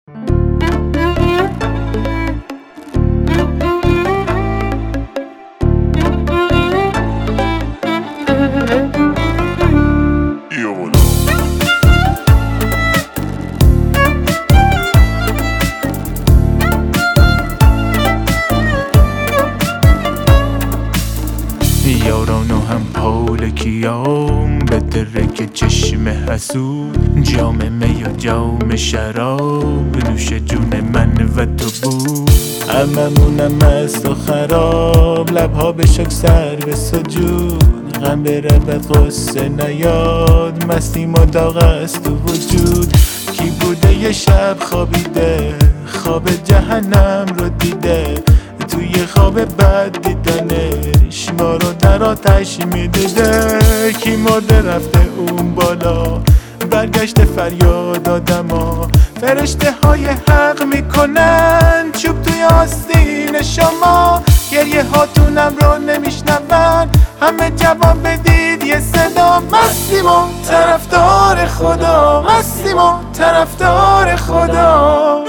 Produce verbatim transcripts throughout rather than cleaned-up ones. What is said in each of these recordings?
یاران و هم پالکیام به درک چشم حسود، جام می و جام شراب نوش جون من و تو بود. هممونم مست و خراب، لبها به شک سر به سجود، غم بره به قصه نیاد، مستیم و داغ است تو وجود. کی بوده یه شب خوابیده، خواب جهنم رو دیده، توی خواب بد دیدنش ما رو در آتش میدیده. کی مرده رفته اون بالا، برگشته فریاد آدما، فرشته های حق میکنن چوب توی آستین شما. گریه هاتونم رو نمیشنون، همه جواب بدید یه صدا. مستیم و طرفدار خدا، مستیم و طرفدار خدا.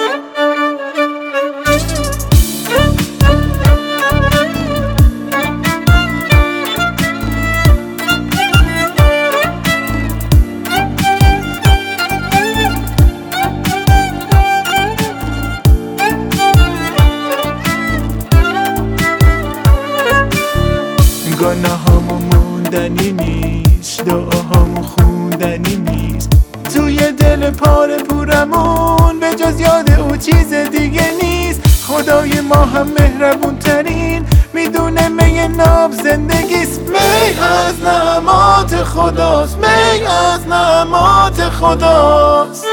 گناهامو موندنی نیست، دعاهامو خوندنی نیست، توی دل پاره پورمون به جز یاد او چیز دیگه نیست. خدای ما هم مهربون ترین، میدونه می ناب زندگیست. می از نعمات خداست، می از نعمات خداست.